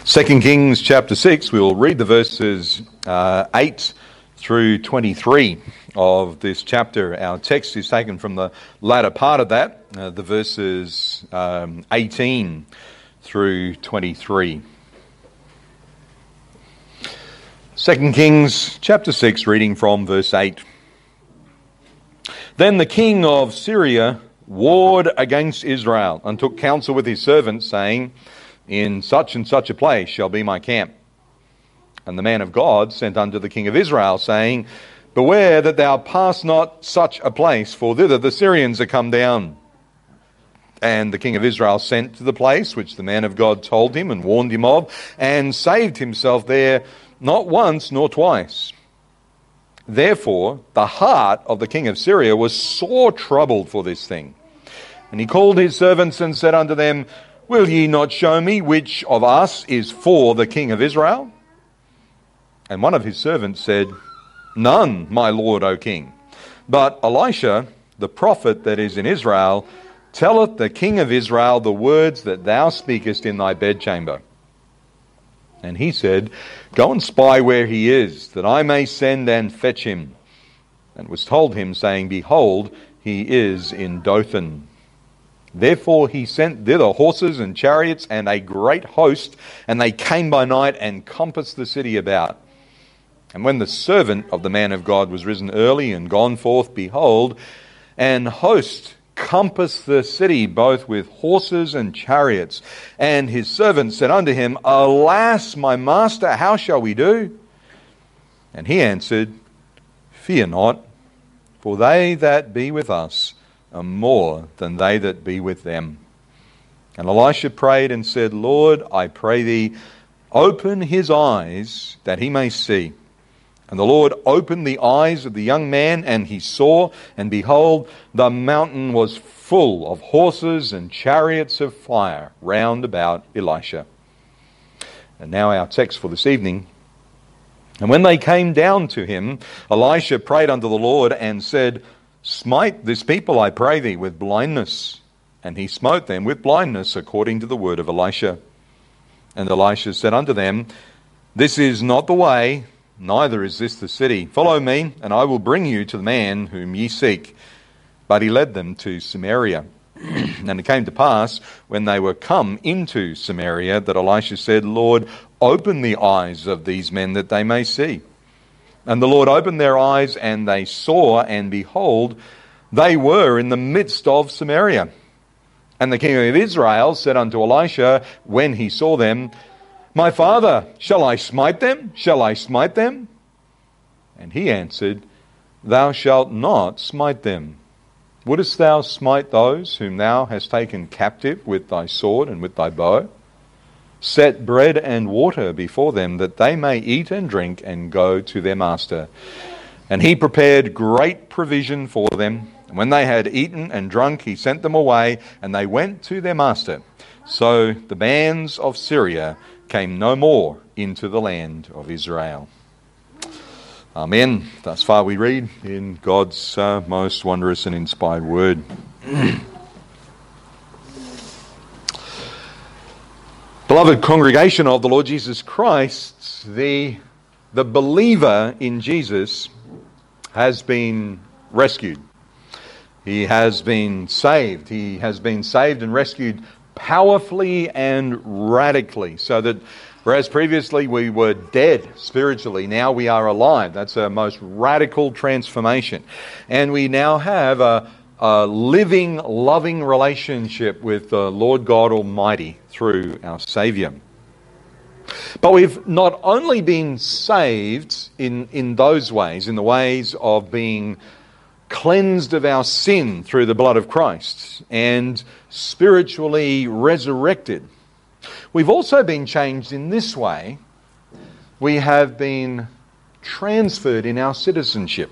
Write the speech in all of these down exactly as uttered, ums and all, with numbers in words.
Second Kings chapter six, we'll read the verses uh, eight through twenty-three of this chapter. Our text is taken from the latter part of that, uh, the verses um, eighteen through twenty-three. Second Kings chapter six, reading from verse eight. Then the king of Syria warred against Israel and took counsel with his servants, saying, In such and such a place shall be my camp. And the man of God sent unto the king of Israel, saying, Beware that thou pass not such a place, for thither the Syrians are come down. And the king of Israel sent to the place which the man of God told him and warned him of, and saved himself there not once nor twice. Therefore the heart of the king of Syria was sore troubled for this thing. And he called his servants and said unto them, Will ye not show me which of us is for the king of Israel? And one of his servants said, None, my lord, O king. But Elisha, the prophet that is in Israel, telleth the king of Israel the words that thou speakest in thy bedchamber. And he said, Go and spy where he is, that I may send and fetch him. And was told him, saying, Behold, he is in Dothan. Therefore he sent thither horses and chariots and a great host, and they came by night and compassed the city about. And when the servant of the man of God was risen early and gone forth, behold, an host compassed the city both with horses and chariots. And his servant said unto him, Alas, my master, how shall we do? And he answered, Fear not, for they that be with us are more than they that be with them. And Elisha prayed and said, Lord, I pray thee, open his eyes that he may see. And the Lord opened the eyes of the young man, and he saw, and behold, the mountain was full of horses and chariots of fire round about Elisha. And now our text for this evening. And when they came down to him, Elisha prayed unto the Lord and said, Smite this people, I pray thee, with blindness. And he smote them with blindness, according to the word of Elisha. And Elisha said unto them, This is not the way, neither is this the city. Follow me, and I will bring you to the man whom ye seek. But he led them to Samaria. And it came to pass, when they were come into Samaria, that Elisha said, Lord, open the eyes of these men that they may see. And the Lord opened their eyes, and they saw, and behold, they were in the midst of Samaria. And the king of Israel said unto Elisha, when he saw them, My father, shall I smite them? Shall I smite them? And he answered, Thou shalt not smite them. Wouldest thou smite those whom thou hast taken captive with thy sword and with thy bow? Set bread and water before them, that they may eat and drink and go to their master. And he prepared great provision for them. And when they had eaten and drunk, he sent them away, and they went to their master. So the bands of Syria came no more into the land of Israel. Amen. Thus far we read in God's uh, most wondrous and inspired word. Beloved congregation of the Lord Jesus Christ, the, the believer in Jesus has been rescued. He has been saved. He has been saved and rescued powerfully and radically, so that whereas previously we were dead spiritually, now we are alive. That's a most radical transformation. And we now have a a living, loving relationship with the Lord God Almighty through our Saviour. But we've not only been saved in, in those ways, in the ways of being cleansed of our sin through the blood of Christ and spiritually resurrected. We've also been changed in this way. We have been transferred in our citizenship.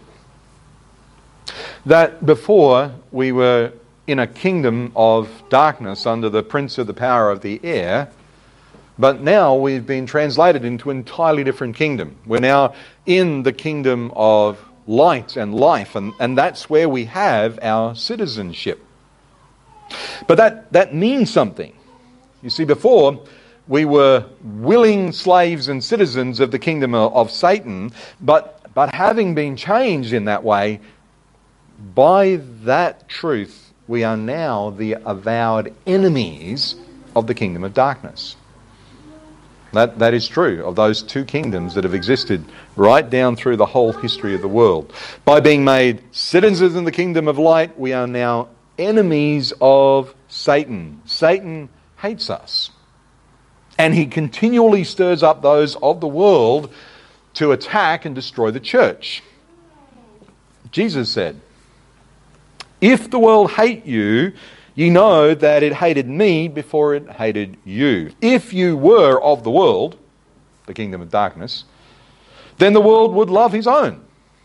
That before we were in a kingdom of darkness under the prince of the power of the air, but now we've been translated into an entirely different kingdom. We're now in the kingdom of light and life, and, and that's where we have our citizenship. But that, that means something. You see, before we were willing slaves and citizens of the kingdom of, of Satan, but, but having been changed in that way, by that truth, we are now the avowed enemies of the kingdom of darkness. That, that is true of those two kingdoms that have existed right down through the whole history of the world. By being made citizens in the kingdom of light, we are now enemies of Satan. Satan hates us. And he continually stirs up those of the world to attack and destroy the church. Jesus said, "If the world hate you, ye know that it hated me before it hated you. If you were of the world," the kingdom of darkness, "then the world would love his own.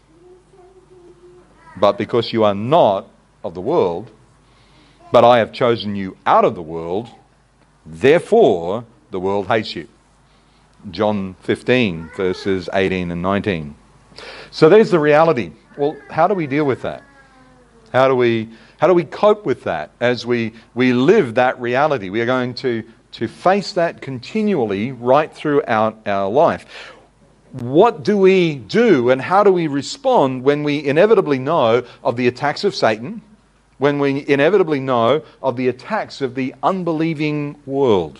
But because you are not of the world, but I have chosen you out of the world, therefore the world hates you." John fifteen, verses eighteen and nineteen. So there's the reality. Well, how do we deal with that? How do we how do we cope with that as we, we live that reality? We are going to, to face that continually right throughout our life. What do we do and how do we respond when we inevitably know of the attacks of Satan, when we inevitably know of the attacks of the unbelieving world?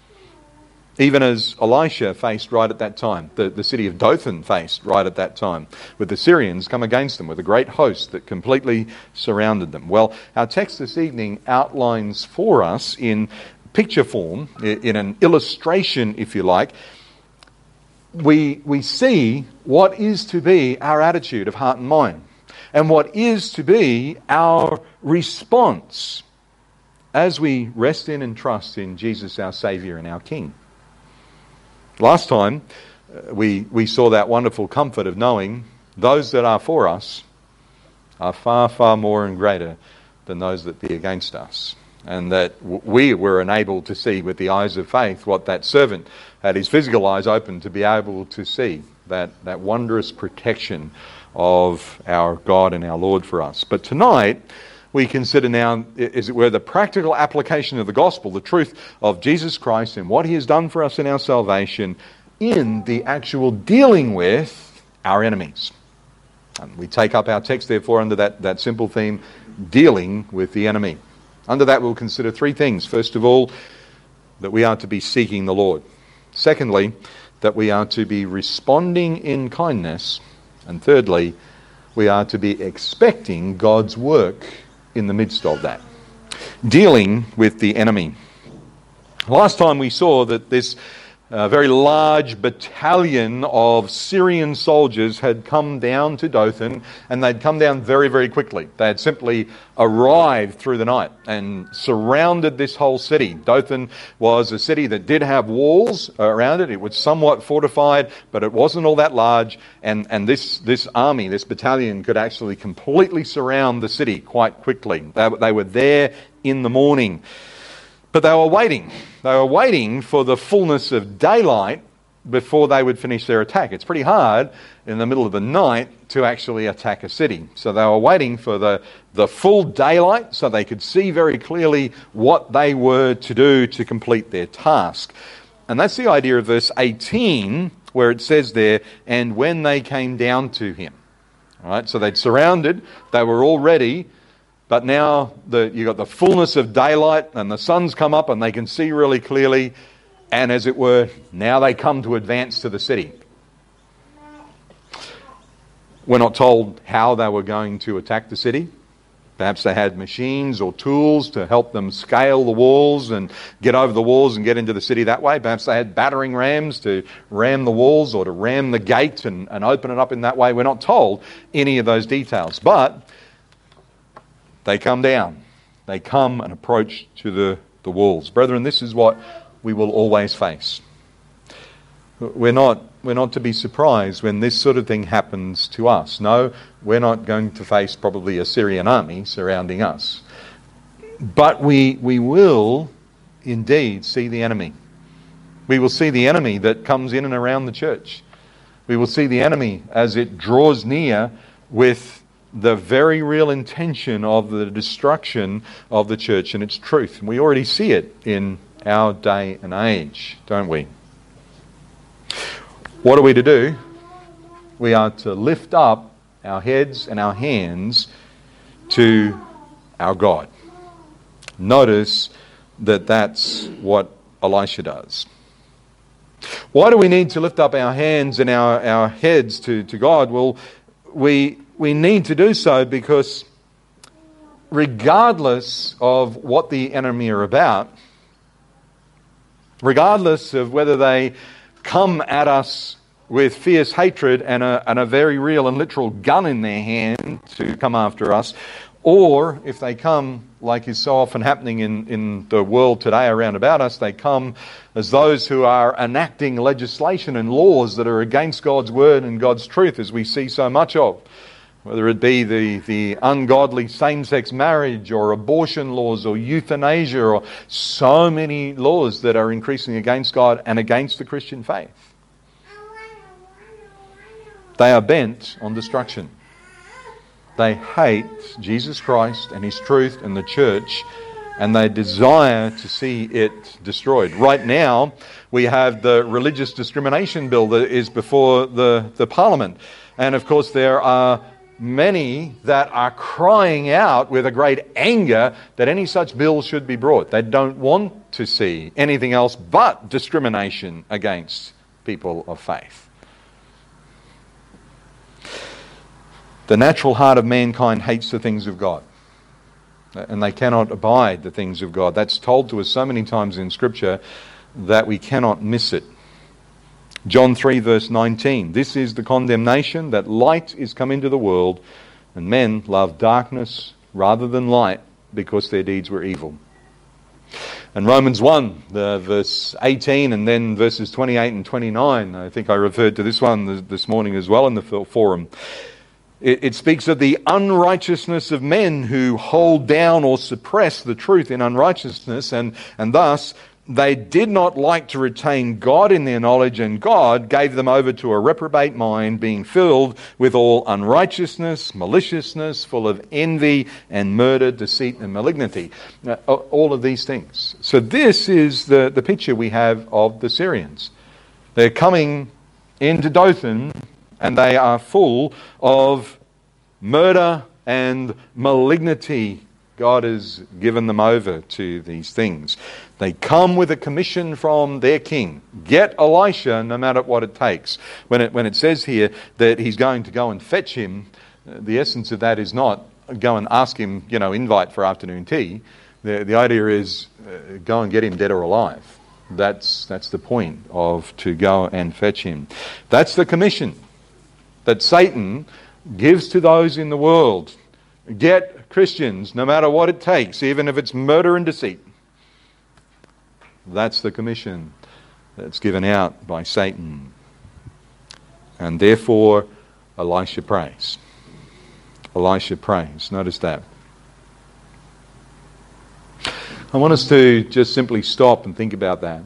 Even as Elisha faced right at that time, the, the city of Dothan faced right at that time, with the Syrians come against them with a great host that completely surrounded them. Well, our text this evening outlines for us in picture form, in an illustration, if you like, we, we see what is to be our attitude of heart and mind, and what is to be our response as we rest in and trust in Jesus, our Saviour and our King. Last time, uh, we, we saw that wonderful comfort of knowing those that are for us are far, far more and greater than those that be against us. And that w- we were enabled to see with the eyes of faith what that servant had his physical eyes open to be able to see, that, that wondrous protection of our God and our Lord for us. But tonight, we consider now, as it were, the practical application of the gospel, the truth of Jesus Christ and what he has done for us in our salvation in the actual dealing with our enemies. And we take up our text, therefore, under that, that simple theme, dealing with the enemy. Under that, we'll consider three things. First of all, that we are to be seeking the Lord. Secondly, that we are to be responding in kindness. And thirdly, we are to be expecting God's work in the midst of that. Dealing with the enemy. Last time we saw that this uh, very large battalion of Syrian soldiers had come down to Dothan, and they'd come down very, very quickly. They had simply arrived through the night and surrounded this whole city. Dothan was a city that did have walls around it. It was somewhat fortified, but it wasn't all that large. And, and this, this army, this battalion, could actually completely surround the city quite quickly. They, they were there in the morning. But they were waiting. They were waiting for the fullness of daylight before they would finish their attack. It's pretty hard in the middle of the night to actually attack a city. So they were waiting for the, the full daylight so they could see very clearly what they were to do to complete their task. And that's the idea of verse eighteen, where it says there, "And when they came down to him." All right, so they'd surrounded, they were all ready. But now the, you've got the fullness of daylight and the sun's come up and they can see really clearly. And as it were, now they come to advance to the city. We're not told how they were going to attack the city. Perhaps they had machines or tools to help them scale the walls and get over the walls and get into the city that way. Perhaps they had battering rams to ram the walls or to ram the gate and, and open it up in that way. We're not told any of those details. But they come down. They come and approach to the, the walls. Brethren, this is what we will always face. We're not, we're not to be surprised when this sort of thing happens to us. No, we're not going to face probably a Syrian army surrounding us. But we, we will indeed see the enemy. We will see the enemy that comes in and around the church. We will see the enemy as it draws near with the very real intention of the destruction of the church and its truth. And we already see it in, our day and age, don't we? What are we to do? We are to lift up our heads and our hands to our God. Notice that that's what Elisha does. Why do we need to lift up our hands and our, our heads to, to God? Well, we, we need to do so because regardless of what the enemy are about, regardless of whether they come at us with fierce hatred and a, and a very real and literal gun in their hand to come after us, or if they come, like is so often happening in, in the world today around about us, they come as those who are enacting legislation and laws that are against God's word and God's truth, as we see so much of. Whether it be the, the ungodly same-sex marriage or abortion laws or euthanasia or so many laws that are increasing against God and against the Christian faith. They are bent on destruction. They hate Jesus Christ and His truth and the church, and they desire to see it destroyed. Right now, we have the religious discrimination bill that is before the, the Parliament. And of course, there are many that are crying out with a great anger that any such bill should be brought. They don't want to see anything else but discrimination against people of faith. The natural heart of mankind hates the things of God, and they cannot abide the things of God. That's told to us so many times in Scripture that we cannot miss it. John three verse nineteen, this is the condemnation, that light is come into the world, and men love darkness rather than light, because their deeds were evil. And Romans one, the verse eighteen, and then verses twenty-eight and twenty-nine, I think I referred to this one this morning as well in the forum. It, it speaks of the unrighteousness of men who hold down or suppress the truth in unrighteousness, and, and thus they did not like to retain God in their knowledge, and God gave them over to a reprobate mind, being filled with all unrighteousness, maliciousness, full of envy and murder, deceit and malignity. Uh, all of these things. So this is the, the picture we have of the Syrians. They're coming into Dothan, and they are full of murder and malignity. God has given them over to these things. They come with a commission from their king. Get Elisha no matter what it takes. When it, when it says here that he's going to go and fetch him, the essence of that is not go and ask him, you know, invite for afternoon tea. The, the idea is uh, go and get him dead or alive. That's, that's the point of to go and fetch him. That's the commission that Satan gives to those in the world. Get Christians, no matter what it takes, even if it's murder and deceit. That's the commission that's given out by Satan. And therefore, Elisha prays. Elisha prays. Notice that. I want us to just simply stop and think about that.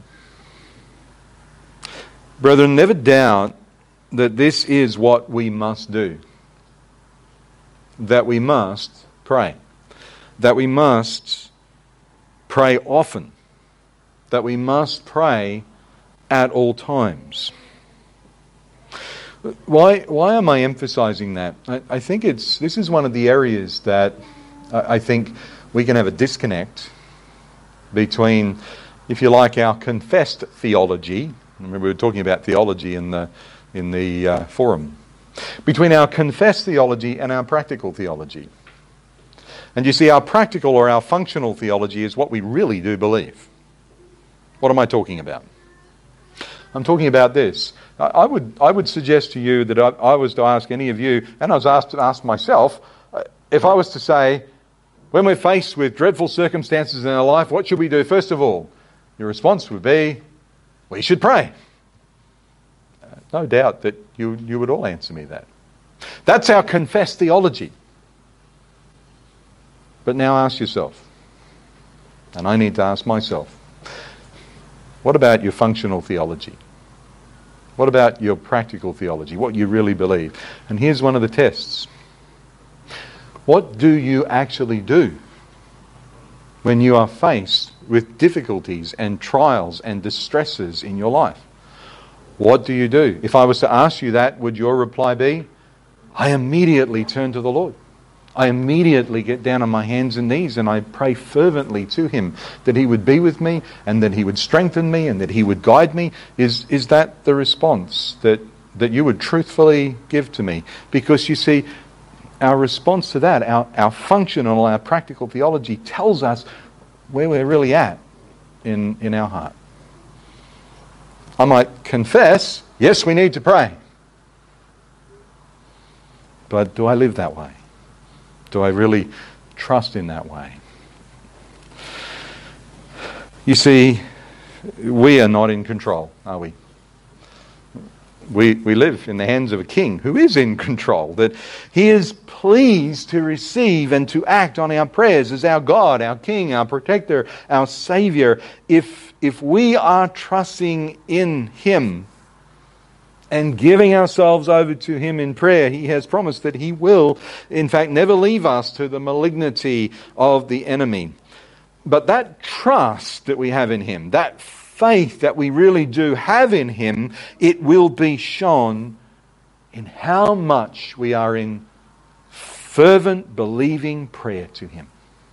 Brethren, never doubt that this is what we must do. That we must pray. That we must pray often. That we must pray at all times. Why, why am I emphasizing that? I, I think it's this is one of the areas that I, I think we can have a disconnect between, if you like, our confessed theology. Remember, we were talking about theology in the in the uh, forum. Between our confessed theology and our practical theology. And you see, our practical or our functional theology is what we really do believe. What am I talking about? I'm talking about this. I, I would I would suggest to you that I, I was to ask any of you, and I was asked to ask myself, uh, if I was to say, when we're faced with dreadful circumstances in our life, what should we do first of all? Your response would be, we should pray. No doubt that you, you would all answer me that. That's our confessed theology. But now ask yourself, and I need to ask myself, what about your functional theology? What about your practical theology, what you really believe? And here's one of the tests. What do you actually do when you are faced with difficulties and trials and distresses in your life? What do you do? If I was to ask you that, would your reply be, I immediately turn to the Lord. I immediately get down on my hands and knees and I pray fervently to Him that He would be with me and that He would strengthen me and that He would guide me. Is, is that the response that, that you would truthfully give to me? Because you see, our response to that, our, our functional, our practical theology tells us where we're really at in, in our heart. I might confess, yes, we need to pray. But do I live that way? Do I really trust in that way? You see, we are not in control, are we? We, we live in the hands of a king who is in control, that He is pleased to receive and to act on our prayers as our God, our King, our Protector, our Saviour. If, if we are trusting in Him and giving ourselves over to Him in prayer, He has promised that He will, in fact, never leave us to the malignity of the enemy. But that trust that we have in Him, that faith that we really do have in Him, it will be shown in how much we are in fervent, believing prayer to Him.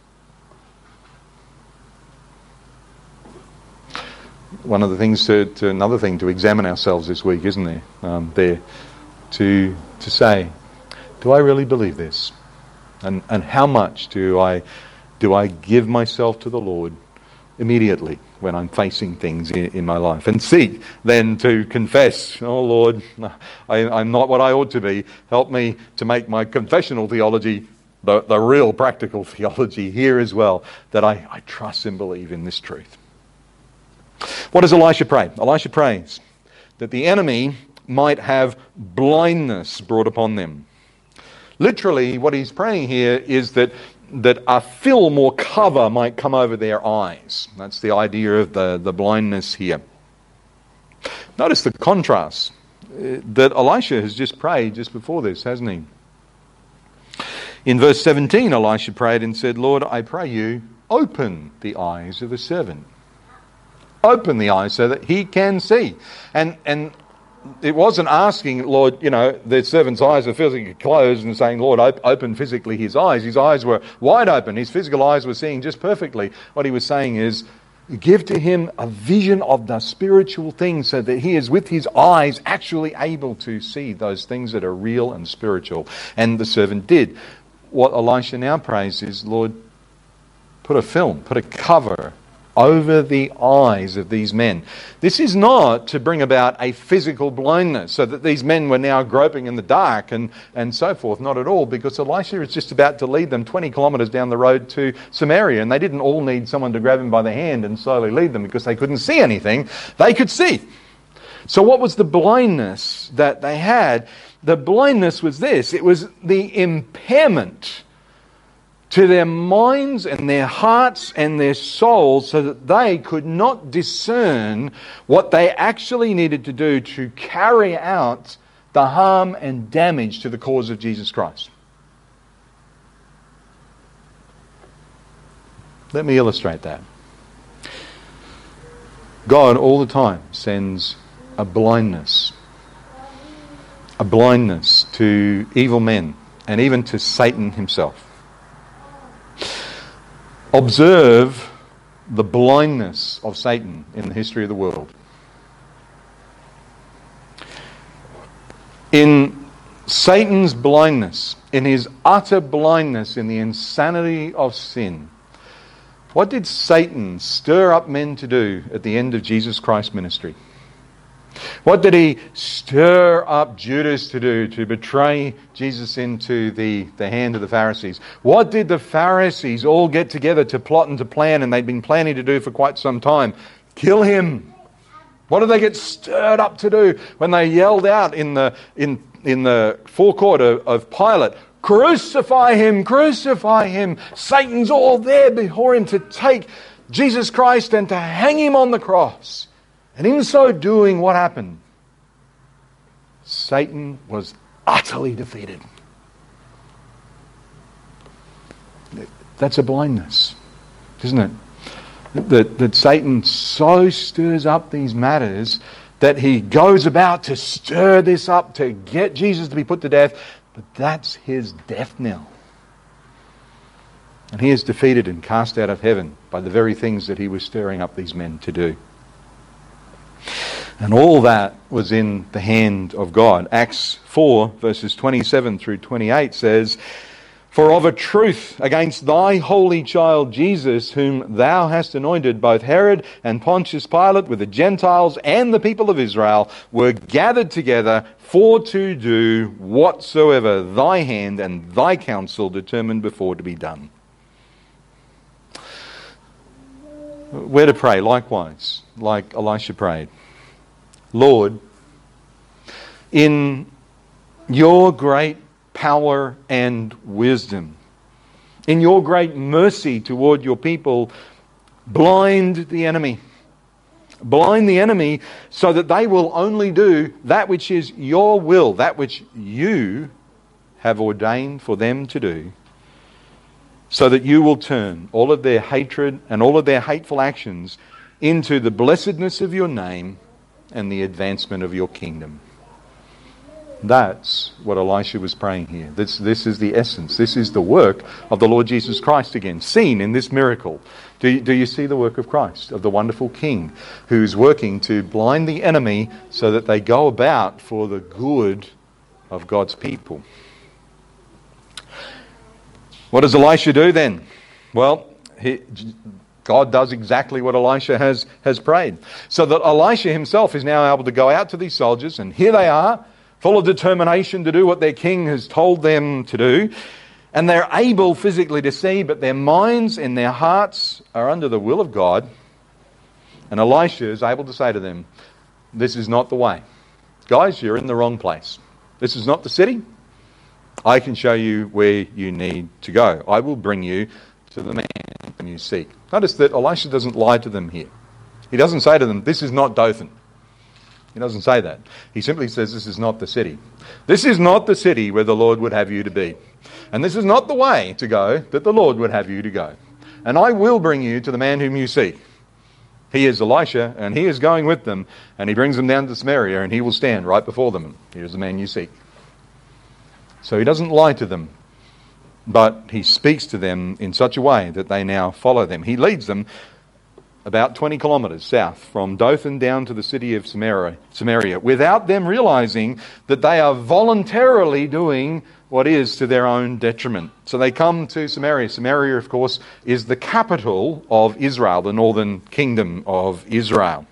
One of the things to, to another thing to examine ourselves this week, isn't there? Um, there to to say, do I really believe this? And and how much do I do I give myself to the Lord immediately when I'm facing things in, in my life? And seek then to confess, oh Lord, I, I'm not what I ought to be. Help me to make my confessional theology the, the real practical theology here as well, that I, I trust and believe in this truth. What does Elisha pray? Elisha prays that the enemy might have blindness brought upon them. Literally, what he's praying here is that that a film or cover might come over their eyes. That's the idea of the, the blindness here. Notice the contrast that Elisha has just prayed just before this, hasn't he? In verse seventeen, Elisha prayed and said, Lord, I pray you, open the eyes of the servant. Open the eyes so that he can see. And and it wasn't asking, Lord, you know, the servant's eyes are physically closed and saying, Lord, op- open physically his eyes. His eyes were wide open. His physical eyes were seeing just perfectly. What he was saying is, give to him a vision of the spiritual things so that he is with his eyes actually able to see those things that are real and spiritual. And the servant did. What Elisha now prays is, Lord, put a film, put a cover over the eyes of these men. This is not to bring about a physical blindness so that these men were now groping in the dark and, and so forth. Not at all, because Elisha is just about to lead them twenty kilometres down the road to Samaria, and they didn't all need someone to grab him by the hand and slowly lead them because they couldn't see anything. They could see. So what was the blindness that they had? The blindness was this. It was the impairment to their minds and their hearts and their souls so that they could not discern what they actually needed to do to carry out the harm and damage to the cause of Jesus Christ. Let me illustrate that. God all the time sends a blindness, a blindness to evil men and even to Satan himself. Observe the blindness of Satan in the history of the world. In Satan's blindness, in his utter blindness in the insanity of sin, what did Satan stir up men to do at the end of Jesus Christ's ministry? What did he stir up Judas to do to betray Jesus into the, the hand of the Pharisees? What did the Pharisees all get together to plot and to plan, and they'd been planning to do for quite some time? Kill him. What did they get stirred up to do when they yelled out in the in in the forecourt of, of Pilate, crucify him, crucify him. Satan's all there before him to take Jesus Christ and to hang him on the cross. And in so doing, what happened? Satan was utterly defeated. That's a blindness, isn't it? that, that Satan so stirs up these matters that he goes about to stir this up to get Jesus to be put to death. But that's his death knell. And he is defeated and cast out of heaven by the very things that he was stirring up these men to do. And all that was in the hand of God. Acts four, verses twenty-seven through twenty-eight says, "For of a truth against thy holy child Jesus, whom thou hast anointed, both Herod and Pontius Pilate with the Gentiles and the people of Israel were gathered together for to do whatsoever thy hand and thy counsel determined before to be done." We're to pray likewise, like Elisha prayed. Lord, in your great power and wisdom, in your great mercy toward your people, blind the enemy. Blind the enemy so that they will only do that which is your will, that which you have ordained for them to do, so that you will turn all of their hatred and all of their hateful actions into the blessedness of your name and the advancement of your kingdom. That's what Elisha was praying here. This, this is the essence. This is the work of the Lord Jesus Christ again, seen in this miracle. Do you, do you see the work of Christ, of the wonderful King, who's working to blind the enemy so that they go about for the good of God's people? What does Elisha do then? Well, he, God does exactly what Elisha has, has prayed. So that Elisha himself is now able to go out to these soldiers, and here they are, full of determination to do what their king has told them to do. And they're able physically to see, but their minds and their hearts are under the will of God. And Elisha is able to say to them, this is not the way. Guys, you're in the wrong place. This is not the city. I can show you where you need to go. I will bring you to the man whom you seek. Notice that Elisha doesn't lie to them here. He doesn't say to them, this is not Dothan. He doesn't say that. He simply says, this is not the city. This is not the city where the Lord would have you to be. And this is not the way to go that the Lord would have you to go. And I will bring you to the man whom you seek. He is Elisha, and he is going with them, and he brings them down to Samaria, and he will stand right before them. Here's the man you seek. So he doesn't lie to them, but he speaks to them in such a way that they now follow them. He leads them about twenty kilometres south from Dothan down to the city of Samaria, Samaria, without them realising that they are voluntarily doing what is to their own detriment. So they come to Samaria. Samaria, of course, is the capital of Israel, the northern kingdom of Israel.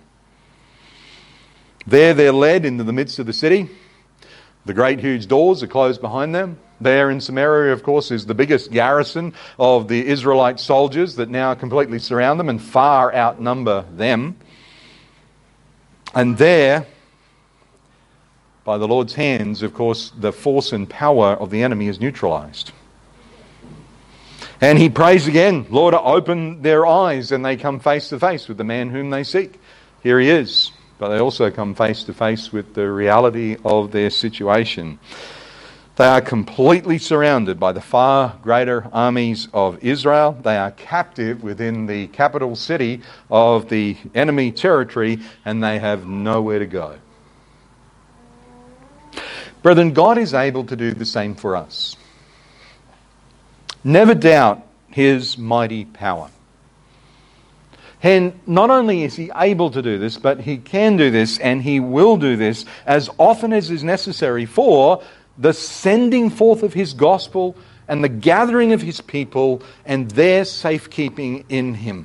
There they're led into the midst of the city. The great huge doors are closed behind them. There in Samaria, of course, is the biggest garrison of the Israelite soldiers that now completely surround them and far outnumber them. And there, by the Lord's hands, of course, the force and power of the enemy is neutralized. And he prays again, Lord, open their eyes, and they come face to face with the man whom they seek. Here he is. But they also come face to face with the reality of their situation. They are completely surrounded by the far greater armies of Israel. They are captive within the capital city of the enemy territory, and they have nowhere to go. Brethren, God is able to do the same for us. Never doubt his mighty power. And not only is he able to do this, but he can do this, and he will do this as often as is necessary for the sending forth of his gospel and the gathering of his people and their safekeeping in him.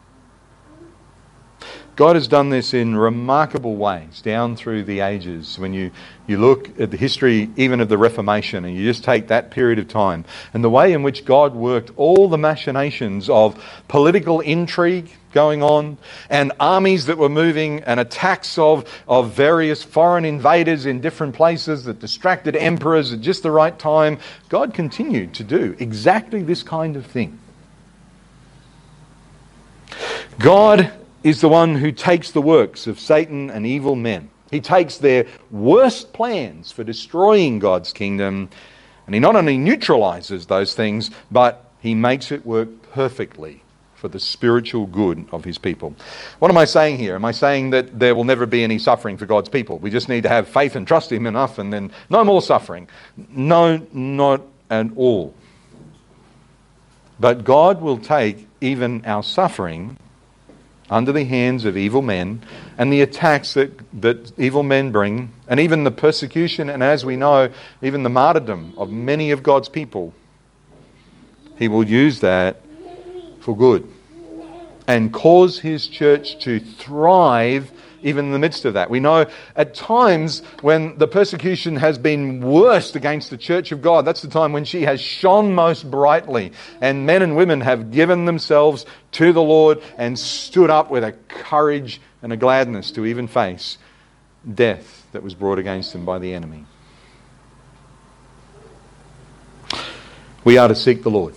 God has done this in remarkable ways down through the ages. When you, you look at the history even of the Reformation and you just take that period of time and the way in which God worked all the machinations of political intrigue going on and armies that were moving and attacks of, of various foreign invaders in different places that distracted emperors at just the right time, God continued to do exactly this kind of thing. God is the one who takes the works of Satan and evil men. He takes their worst plans for destroying God's kingdom, and he not only neutralizes those things, but he makes it work perfectly for the spiritual good of his people. What am I saying here? Am I saying that there will never be any suffering for God's people? We just need to have faith and trust him enough and then no more suffering. No, not at all. But God will take even our suffering under the hands of evil men and the attacks that, that evil men bring, and even the persecution, and as we know, even the martyrdom of many of God's people. He will use that for good and cause his church to thrive even in the midst of that. We know at times when the persecution has been worst against the church of God, that's the time when she has shone most brightly, and men and women have given themselves to the Lord and stood up with a courage and a gladness to even face death that was brought against them by the enemy. We are to seek the Lord.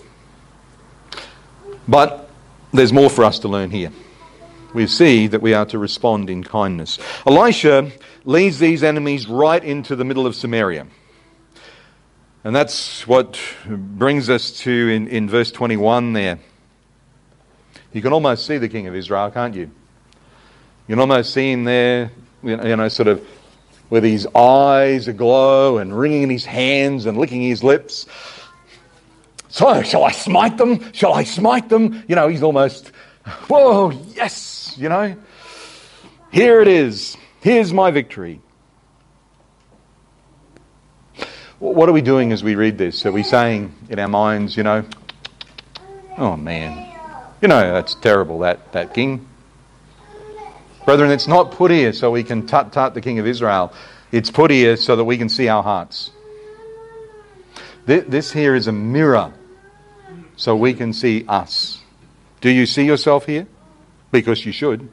But there's more for us to learn here. We see that we are to respond in kindness. Elisha leads these enemies right into the middle of Samaria. And that's what brings us to in, in verse twenty-one there. You can almost see the king of Israel, can't you? You can almost see him there, you know, you know sort of with his eyes aglow and wringing his hands and licking his lips. So, shall I smite them? Shall I smite them? You know, he's almost, whoa, yes, you know. Here it is. Here's my victory. What are we doing as we read this? Are we saying in our minds, you know, oh man, you know, that's terrible, that, that king. Brethren, it's not put here so we can tut-tut the king of Israel. It's put here so that we can see our hearts. This here is a mirror so we can see us. Do you see yourself here? Because you should.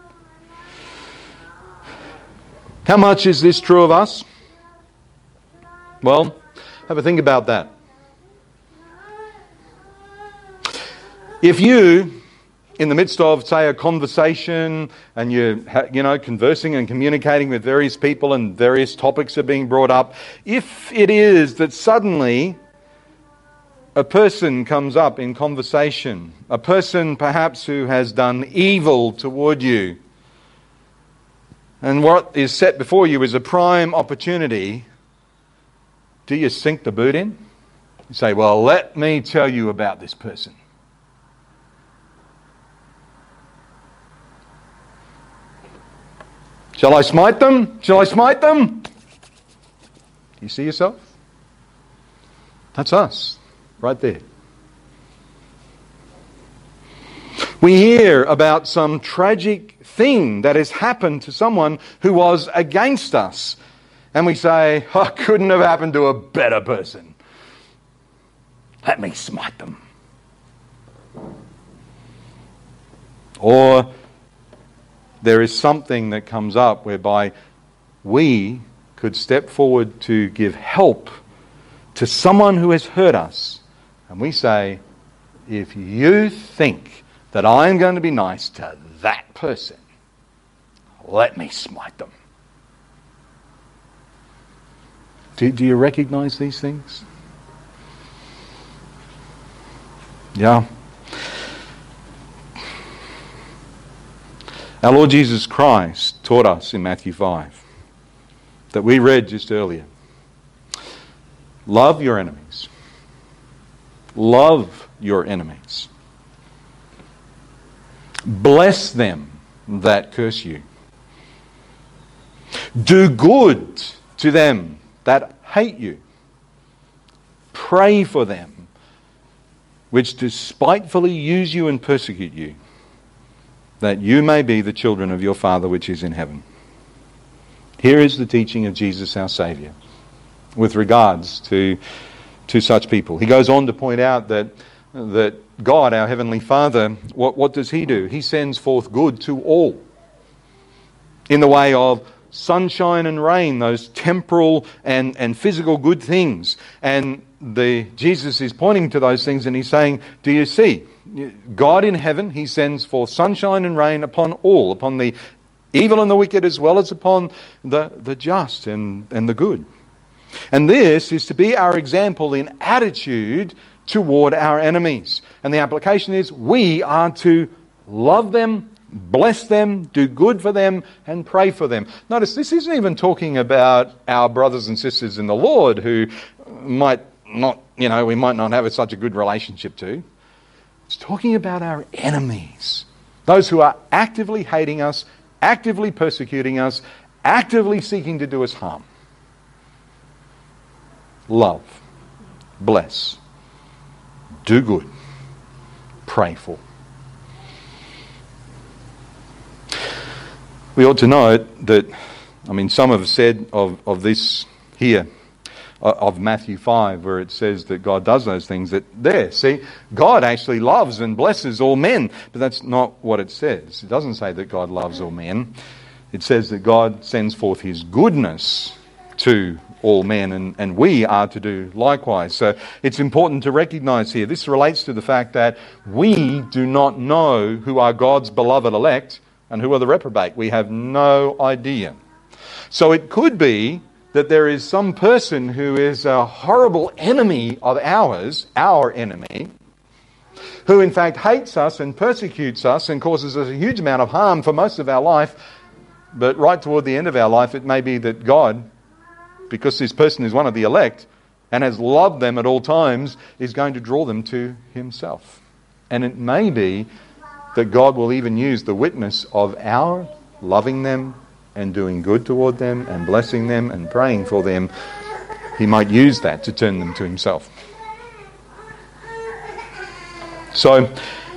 How much is this true of us? Well, have a think about that. If you, in the midst of, say, a conversation, and you're, you know, conversing and communicating with various people and various topics are being brought up, if it is that suddenly a person comes up in conversation, a person perhaps who has done evil toward you, and what is set before you is a prime opportunity, do you sink the boot in? You say, well, let me tell you about this person. Shall I smite them? Shall I smite them? Do you see yourself? That's us, right there. We hear about some tragic thing that has happened to someone who was against us. And we say, oh, couldn't have happened to a better person. Let me smite them. Or there is something that comes up whereby we could step forward to give help to someone who has hurt us. And we say, if you think that I'm going to be nice to that person, let me smite them. Do, do you recognize these things? Yeah. Our Lord Jesus Christ taught us in Matthew five, that we read just earlier. Love your enemies. Love your enemies. Bless them that curse you. Do good to them that hate you. Pray for them which despitefully use you and persecute you, that you may be the children of your Father which is in heaven. Here is the teaching of Jesus our Saviour with regards to, to such people. He goes on to point out that, that God, our Heavenly Father, what, what does He do? He sends forth good to all in the way of sunshine and rain, those temporal and, and physical good things. And the Jesus is pointing to those things and He's saying, do you see? God in heaven, He sends forth sunshine and rain upon all, upon the evil and the wicked as well as upon the, the just and, and the good. And this is to be our example in attitude toward our enemies. And the application is we are to love them, bless them, do good for them, and pray for them. Notice this isn't even talking about our brothers and sisters in the Lord who might not, you know, we might not have such a good relationship to. It's talking about our enemies. Those who are actively hating us, actively persecuting us, actively seeking to do us harm. Love, bless, do good, pray for. We ought to note that, I mean, some have said of, of this here, of Matthew five, where it says that God does those things, that there, see, God actually loves and blesses all men, but that's not what it says. It doesn't say that God loves all men. It says that God sends forth his goodness to all men, and, and we are to do likewise. So it's important to recognize here, this relates to the fact that we do not know who are God's beloved elect and who are the reprobate. We have no idea. So it could be that there is some person who is a horrible enemy of ours, our enemy, who in fact hates us and persecutes us and causes us a huge amount of harm for most of our life. But right toward the end of our life, it may be that God, because this person is one of the elect and has loved them at all times, is going to draw them to himself. And it may be that God will even use the witness of our loving them and doing good toward them and blessing them and praying for them. He might use that to turn them to himself. So,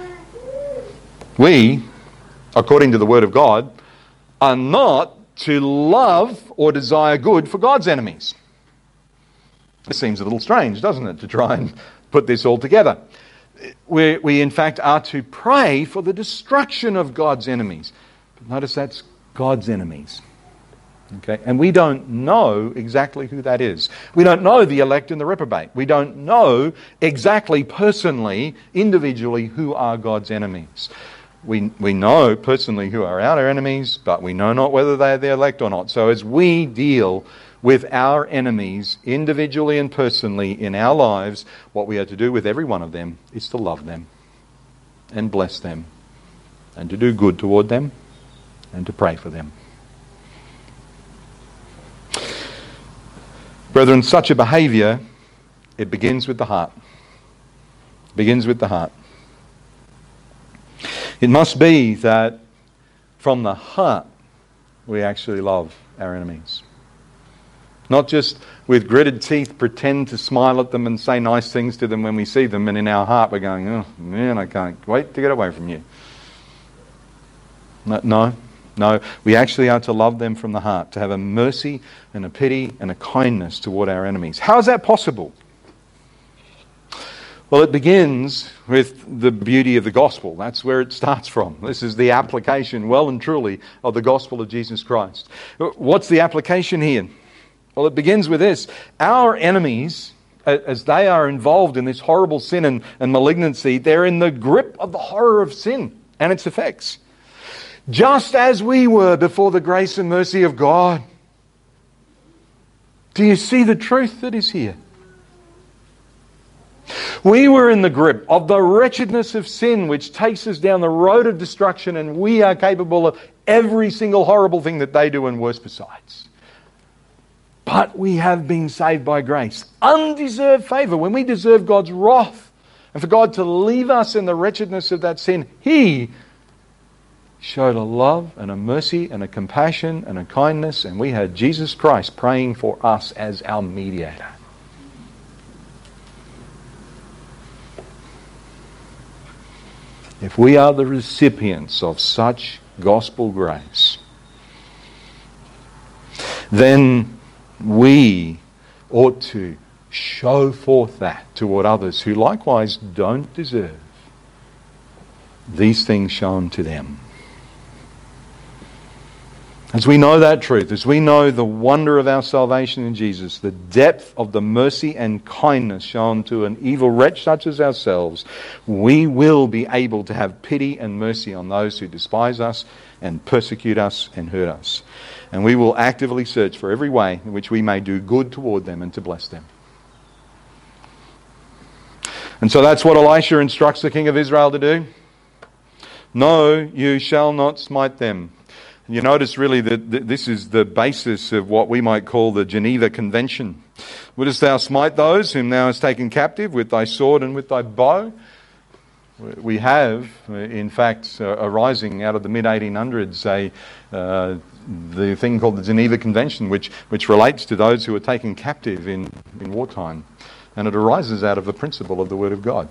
we, according to the Word of God, are not to love or desire good for God's enemies. It seems a little strange, doesn't it, to try and put this all together. We, we in fact are to pray for the destruction of God's enemies. But notice that's God's enemies. Okay? And we don't know exactly who that is. We don't know the elect and the reprobate. We don't know exactly personally, individually, who are God's enemies. We, we know personally who are our enemies, but we know not whether they are the elect or not. So as we deal with our enemies individually and personally in our lives, what we are to do with every one of them is to love them and bless them and to do good toward them and to pray for them. Brethren, such a behaviour, it begins with the heart. It begins with the heart. It must be that from the heart we actually love our enemies. Not just with gritted teeth pretend to smile at them and say nice things to them when we see them, and in our heart we're going, oh man, I can't wait to get away from you. No, no. We actually are to love them from the heart, to have a mercy and a pity and a kindness toward our enemies. How is that possible? Well, it begins with the beauty of the gospel. That's where it starts from. This is the application, well and truly, of the gospel of Jesus Christ. What's the application here? Well, it begins with this. Our enemies, as they are involved in this horrible sin and, and malignancy, they're in the grip of the horror of sin and its effects. Just as we were before the grace and mercy of God. Do you see the truth that is here? We were in the grip of the wretchedness of sin which takes us down the road of destruction, and we are capable of every single horrible thing that they do and worse besides. But we have been saved by grace. Undeserved favour. When we deserve God's wrath, and for God to leave us in the wretchedness of that sin, He showed a love and a mercy and a compassion and a kindness, and we had Jesus Christ praying for us as our mediator. If we are the recipients of such gospel grace, then we ought to show forth that toward others who likewise don't deserve these things shown to them. As we know that truth, as we know the wonder of our salvation in Jesus, the depth of the mercy and kindness shown to an evil wretch such as ourselves, we will be able to have pity and mercy on those who despise us and persecute us and hurt us. And we will actively search for every way in which we may do good toward them and to bless them. And so that's what Elisha instructs the king of Israel to do. No, you shall not smite them. And you notice really that this is the basis of what we might call the Geneva Convention. Wouldest thou smite those whom thou hast taken captive with thy sword and with thy bow? We have, in fact, uh, arising out of the mid eighteen hundreds, a, uh, the thing called the Geneva Convention, which, which relates to those who are taken captive in, in wartime. And it arises out of the principle of the Word of God.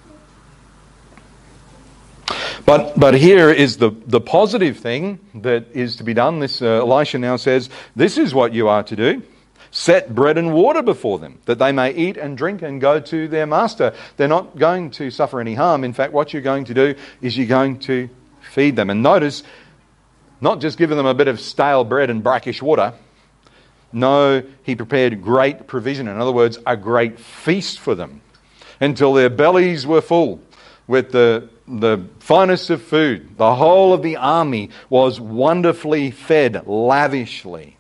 But but here is the, the positive thing that is to be done. This uh, Elisha now says, this is what you are to do. Set bread and water before them, that they may eat and drink and go to their master. They're not going to suffer any harm. In fact, what you're going to do is you're going to feed them. And notice, not just giving them a bit of stale bread and brackish water. No, he prepared great provision. In other words, a great feast for them until their bellies were full with the, the finest of food. The whole of the army was wonderfully fed lavishly.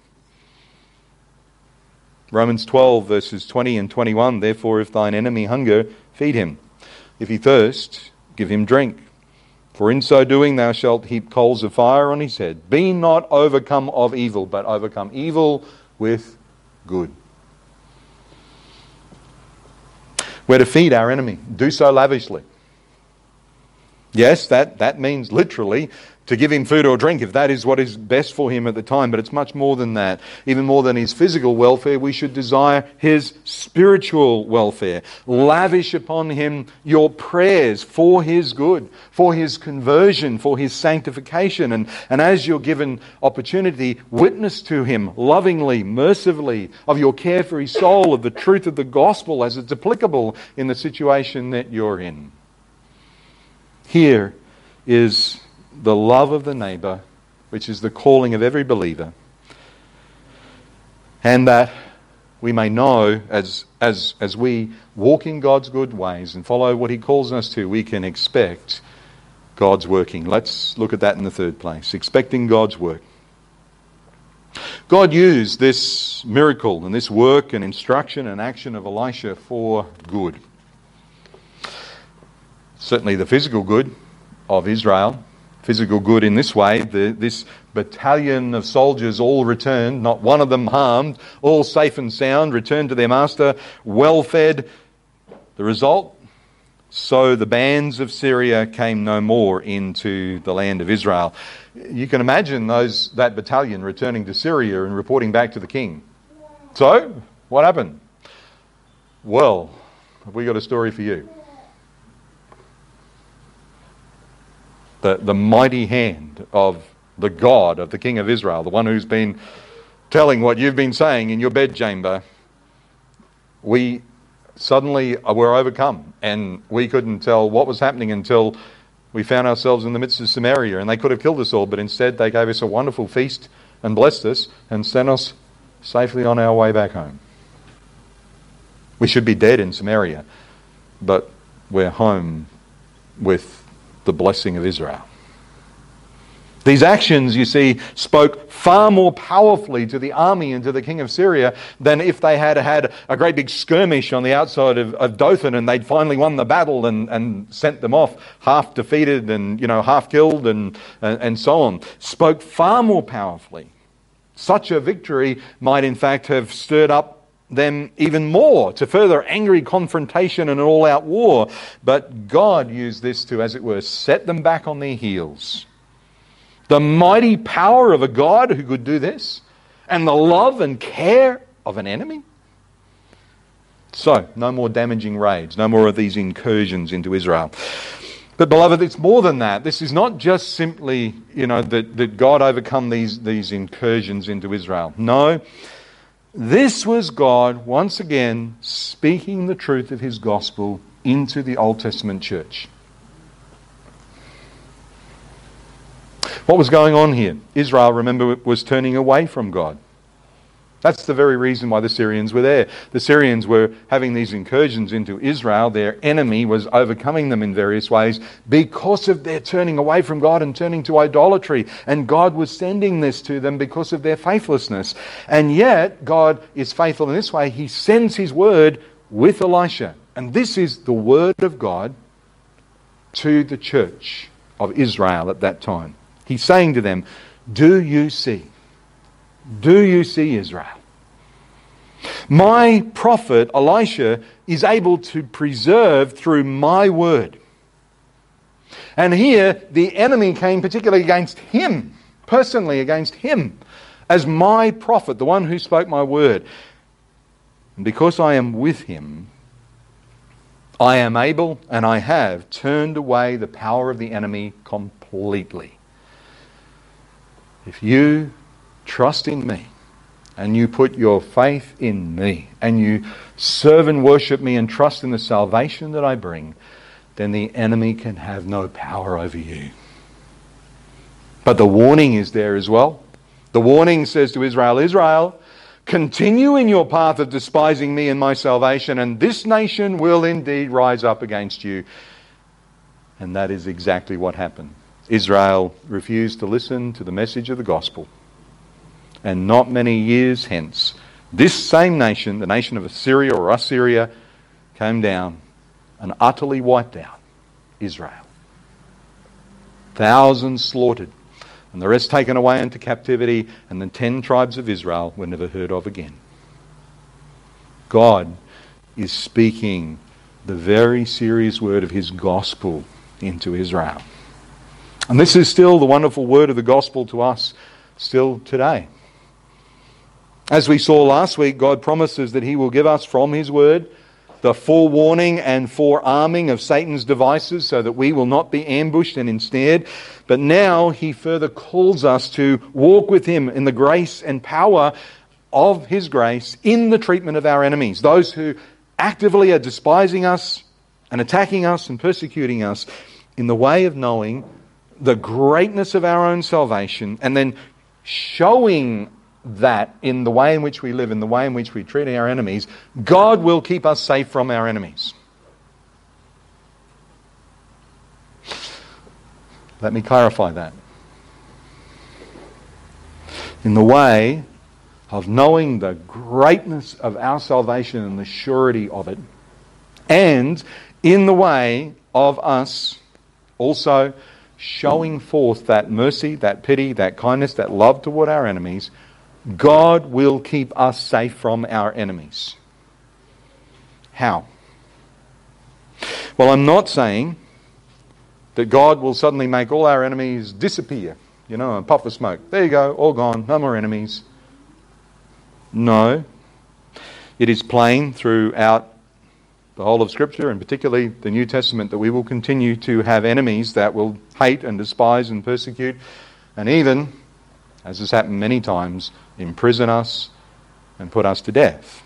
Romans twelve verses twenty and twenty-one, therefore if thine enemy hunger, feed him. If he thirst, give him drink. For in so doing thou shalt heap coals of fire on his head. Be not overcome of evil, but overcome evil with good. We're to feed our enemy. Do so lavishly. Yes, that, that means literally to give him food or drink if that is what is best for him at the time. But it's much more than that. Even more than his physical welfare, we should desire his spiritual welfare. Lavish upon him your prayers for his good, for his conversion, for his sanctification. And, and as you're given opportunity, witness to him lovingly, mercifully, of your care for his soul, of the truth of the gospel as it's applicable in the situation that you're in. Here is the love of the neighbour, which is the calling of every believer. And that we may know, as, as, as we walk in God's good ways and follow what he calls us to, we can expect God's working. Let's look at that in the third place. Expecting God's work. God used this miracle and this work and instruction and action of Elisha for good. Certainly the physical good of Israel. Physical good in this way, the, this battalion of soldiers all returned, not one of them harmed, all safe and sound, returned to their master, well fed. The result? So the bands of Syria came no more into the land of Israel. You can imagine those that battalion returning to Syria and reporting back to the king. So, what happened? Well, have we got a story for you? The, the mighty hand of the God of the King of Israel, the one who's been telling what you've been saying in your bedchamber, we suddenly were overcome and we couldn't tell what was happening until we found ourselves in the midst of Samaria, and they could have killed us all, but instead they gave us a wonderful feast and blessed us and sent us safely on our way back home. We should be dead in Samaria, but we're home with the blessing of Israel. These actions, you see, spoke far more powerfully to the army and to the king of Syria than if they had had a great big skirmish on the outside of, of Dothan and they'd finally won the battle and, and sent them off half defeated and, you know, half killed and, and, and so on. Spoke far more powerfully. Such a victory might in fact have stirred up them even more to further angry confrontation and an all-out war. But God used this to, as it were, set them back on their heels. The mighty power of a God who could do this, and the love and care of an enemy. So, no more damaging raids, no more of these incursions into Israel. But beloved, it's more than that. This is not just simply, you know, that, that God overcome these, these incursions into Israel. No. This was God, once again, speaking the truth of his gospel into the Old Testament church. What was going on here? Israel, remember, was turning away from God. That's the very reason why the Syrians were there. The Syrians were having these incursions into Israel. Their enemy was overcoming them in various ways because of their turning away from God and turning to idolatry. And God was sending this to them because of their faithlessness. And yet, God is faithful in this way. He sends his word with Elisha And this is the word of God to the church of Israel at that time. He's saying to them, do you see? Do you see, Israel? My prophet Elisha is able to preserve through my word. And here the enemy came particularly against him, personally against him, as my prophet, the one who spoke my word. And because I am with him, I am able and I have turned away the power of the enemy completely. If you trust in me, and you put your faith in me, and you serve and worship me and trust in the salvation that I bring, then the enemy can have no power over you. But the warning is there as well. The warning says to Israel, Israel, continue in your path of despising me and my salvation, and this nation will indeed rise up against you. And that is exactly what happened. Israel refused to listen to the message of the gospel. And not many years hence, this same nation, the nation of Assyria or Assyria, came down and utterly wiped out Israel. Thousands slaughtered, and the rest taken away into captivity, and the ten tribes of Israel were never heard of again. God is speaking the very serious word of his gospel into Israel. And this is still the wonderful word of the gospel to us still today. As we saw last week, God promises that he will give us from his word the forewarning and forearming of Satan's devices so that we will not be ambushed and ensnared. But now he further calls us to walk with him in the grace and power of his grace in the treatment of our enemies, those who actively are despising us and attacking us and persecuting us, in the way of knowing the greatness of our own salvation and then showing that in the way in which we live, in the way in which we treat our enemies, God will keep us safe from our enemies. Let me clarify that. In the way of knowing the greatness of our salvation and the surety of it, and in the way of us also showing forth that mercy, that pity, that kindness, that love toward our enemies, God will keep us safe from our enemies. How? Well, I'm not saying that God will suddenly make all our enemies disappear. You know, a puff of smoke. There you go, all gone, no more enemies. No. It is plain throughout the whole of Scripture, and particularly the New Testament, that we will continue to have enemies that will hate and despise and persecute, and even, as has happened many times, imprison us and put us to death.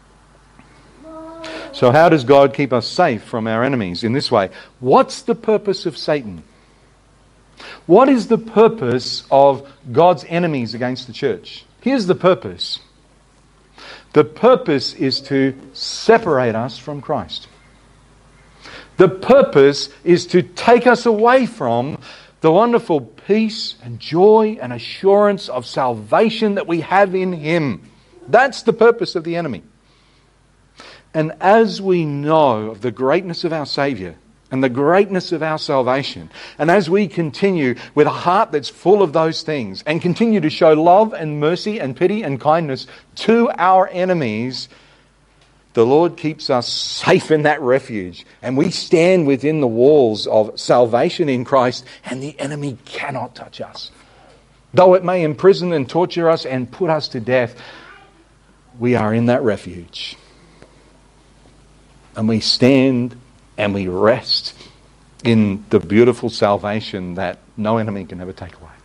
So how does God keep us safe from our enemies in this way? What's the purpose of Satan? What is the purpose of God's enemies against the church? Here's the purpose. The purpose is to separate us from Christ. The purpose is to take us away from the wonderful peace and joy and assurance of salvation that we have in him. That's the purpose of the enemy. And as we know of the greatness of our Saviour and the greatness of our salvation, and as we continue with a heart that's full of those things and continue to show love and mercy and pity and kindness to our enemies, the Lord keeps us safe in that refuge, and we stand within the walls of salvation in Christ, and the enemy cannot touch us. Though it may imprison and torture us and put us to death, we are in that refuge. And we stand and we rest in the beautiful salvation that no enemy can ever take away.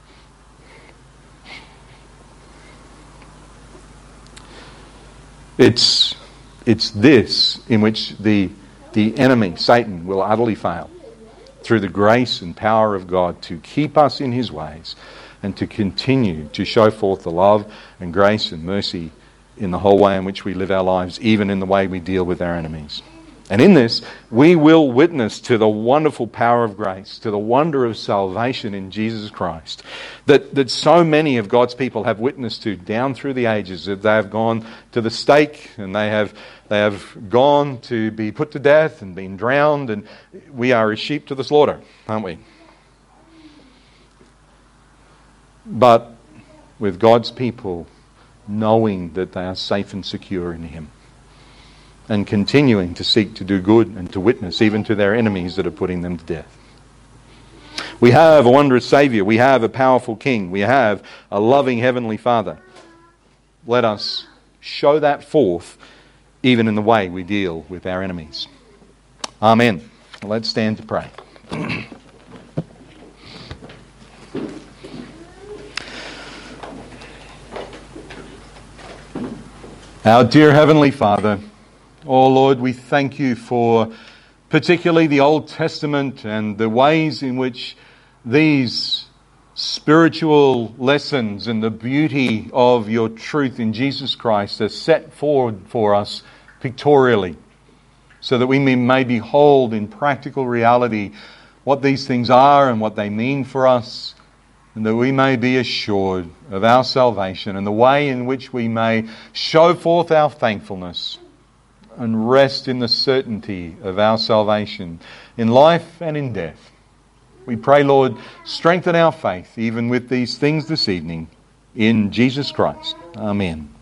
It's It's this in which the, the enemy, Satan, will utterly fail, through the grace and power of God to keep us in his ways and to continue to show forth the love and grace and mercy in the whole way in which we live our lives, even in the way we deal with our enemies. And in this, we will witness to the wonderful power of grace, to the wonder of salvation in Jesus Christ, that, that so many of God's people have witnessed to down through the ages, that they have gone to the stake and they have, they have gone to be put to death and been drowned, and we are as sheep to the slaughter, aren't we? But with God's people knowing that they are safe and secure in Him, and continuing to seek to do good and to witness even to their enemies that are putting them to death. We have a wondrous Saviour. We have a powerful King. We have a loving Heavenly Father. Let us show that forth even in the way we deal with our enemies. Amen. Let's stand to pray. Our dear Heavenly Father, oh Lord, we thank You for particularly the Old Testament and the ways in which these spiritual lessons and the beauty of Your truth in Jesus Christ are set forward for us pictorially, so that we may, may behold in practical reality what these things are and what they mean for us, and that we may be assured of our salvation and the way in which we may show forth our thankfulness and rest in the certainty of our salvation in life and in death. We pray, Lord, strengthen our faith even with these things this evening. In Jesus Christ. Amen.